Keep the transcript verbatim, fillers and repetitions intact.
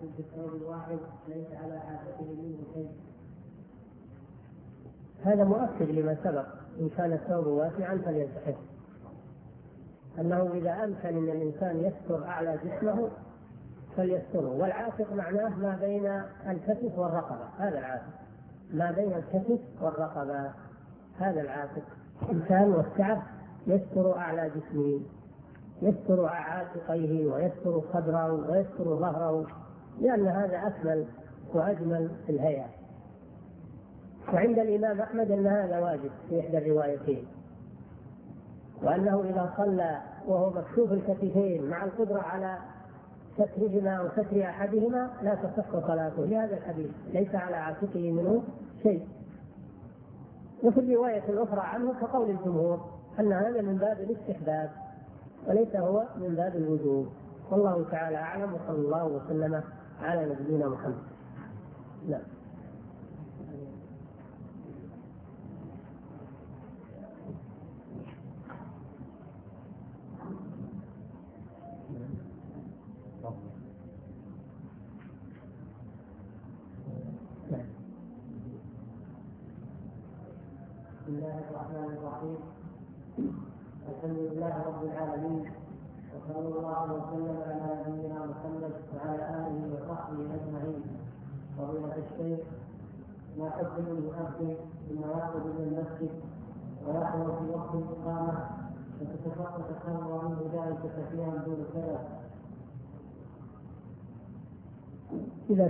بالثوب الواحد ليس على عاتقه منه شيء. هذا مؤكد لما سبق، إن كان الثوب واسعا فليلتحف، أنه إذا أمكن أن الإنسان يستر أعلى جسمه فليستره. والعاتق معناه ما بين الكتف والرقبة، هذا العاتق، ما بين الكتف والرقبة هذا العاتق. إن كان والسعة يستر أعلى جسمه، يستر عاتقيه ويستر صدره ويستر ظهره، لأن هذا أكمل وأجمل في الهيئة. وعند الإمام أحمد أن هذا واجب في إحدى الروايتين، وأنه إذا صلى وهو مكشوف الكتفين مع القدرة على سترهما أو ستر أحدهما لا تصح صلاته، لهذا الحديث ليس على عاتقه منه شيء. وفي الرواية الأخرى عنه كقول الجمهور أن هذا من باب الاستحباب وليس هو من باب الوجوب. والله تعالى أعلم، وصلى الله وسلم على نبينا محمد. لا. بسم الله الرحمن الرحيم. الحمد لله رب العالمين، وصلى الله وسلم على نبينا محمد وعلى اله وصحبه اجمعين. فضيلة الشيخ، ما حكم المؤذن ثم يخرج من المسجد ويحضر في وقت الاقامه فتتفقد تكرر منه ذلك كثيرا دون سبب؟ إذا